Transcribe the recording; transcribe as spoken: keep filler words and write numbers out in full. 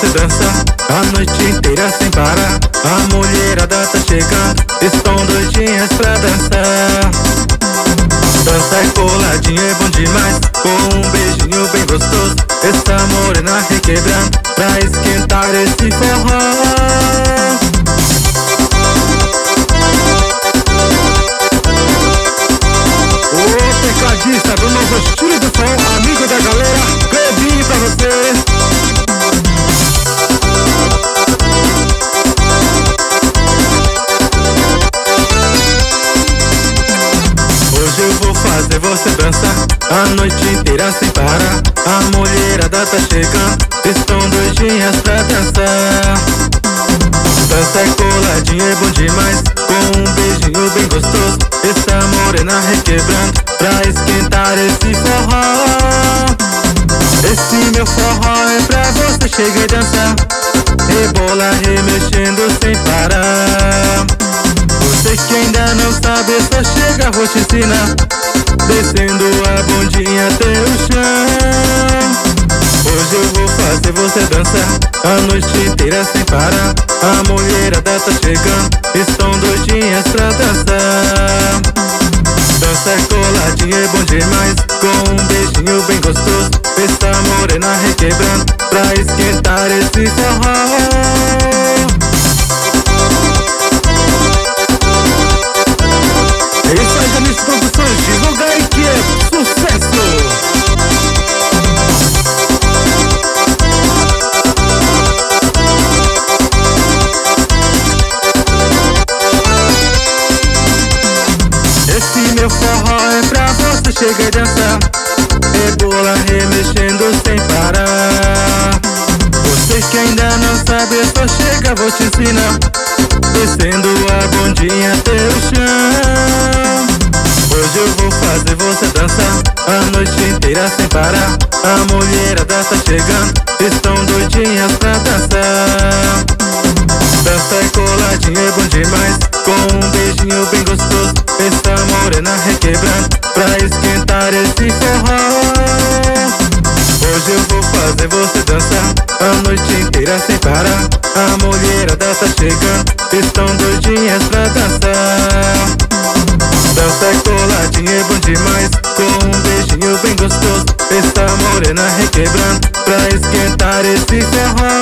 você dança a noite inteira sem parar. A mulherada tá chegando, estão doidinhas pra dançar. Dança é coladinha, é bom demais, com um beijinho bem gostoso. Essa morena requebrando pra esquentar esse forró. Tecladista do novo estilo do som, amigo da galera, Clebinho pra você. Hoje eu vou fazer você dançar a noite inteira sem parar. A mulherada tá chegando, estão doidinhas pra dançar. Dança é coladinha, é bom demais, com um beijinho bem gostoso. Essa morena requebrando pra esquentar esse forró. Esse meu forró é pra você chegar e dançar, rebola remexendo sem parar. Você que ainda não sabe, só chega, vou te ensinar, descendo a bundinha até o chão. Hoje eu vou fazer você dançar a noite inteira sem parar. A mulherada tá chegando, estão doidinhas pra dançar. Dança é coladinha, é bom demais, com um beijinho bem gostoso. Essa morena requebrando pra esquentar esse forró. É isso aí, Janis Produções, divulga aí que é sucesso! Esse meu forró é pra você chegar e dançar, rebola remexendo sem parar. Você que ainda não sabe, só chega, vou te ensinar, descendo a bundinha até o chão. Hoje eu vou fazer você dançar a noite inteira sem parar. A mulherada tá chegando, estão doidinhas pra dançar. Dança é coladinha, é bom demais, com um beijinho bem gostoso. Essa morena requebrando pra esquentar esse forró. Hoje eu vou fazer você dançar a noite inteira sem parar. A mulherada tá chegando, estão doidinhas pra dançar. Dança é coladinha, é bom demais, com um beijinho bem gostoso. Essa morena requebrando pra esquentar esse forró.